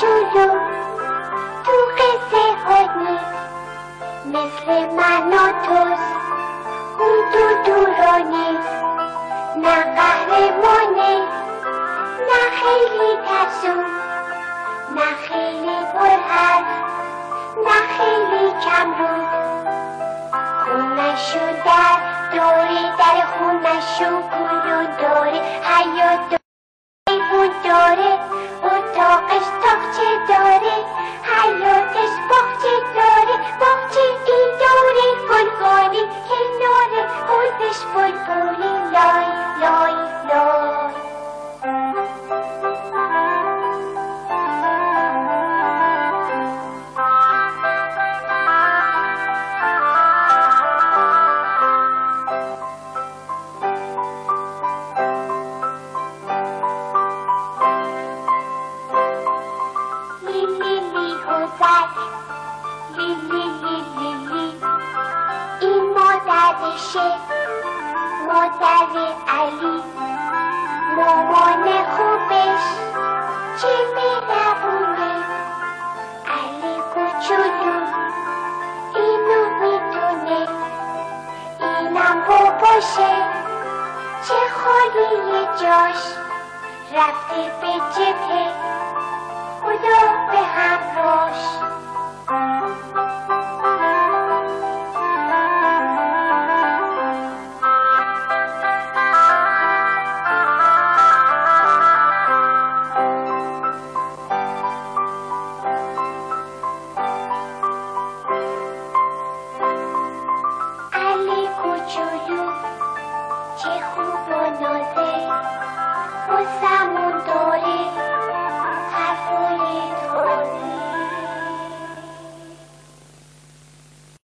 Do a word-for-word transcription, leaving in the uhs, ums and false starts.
کوچولو تو قصه ها نیست، مثل من و توست. اون تو دورا نیست، نه قهرمانه، نه خیلی ترسون، نه خیلی پرحرف، نه خیلی کمرو. خونشو در دوری، در خونشو گلو داره، حیات داره، ایوون داره، اتاقش تاقچه داره، حیاتش باغچه داره، باغچه ای داره، گلگانی کناره، خودش بلبلی لای لای لای. لیلی لی لی لی، این مادرشه، مادر علی، مامان خوبش چه مهربونه. علی کوچولو اینو میدونه، اینم باباشه چه خالیه جاش، رفته به جبهه